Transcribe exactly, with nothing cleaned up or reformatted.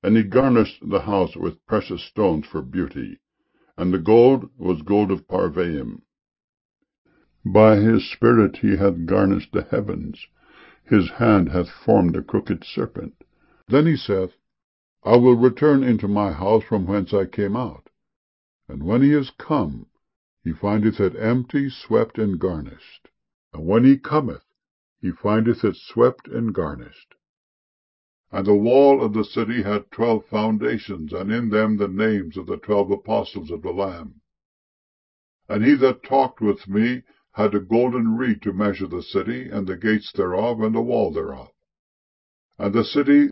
And he garnished the house with precious stones for beauty, and the gold was gold of Parvaim. By his spirit he hath garnished the heavens, his hand hath formed a crooked serpent. Then he saith, I will return into my house from whence I came out. And when he is come, he findeth it empty, swept, and garnished. And when he cometh, he findeth it swept and garnished. And the wall of the city had twelve foundations, and in them the names of the twelve apostles of the Lamb. And he that talked with me had a golden reed to measure the city, and the gates thereof, and the wall thereof. And the city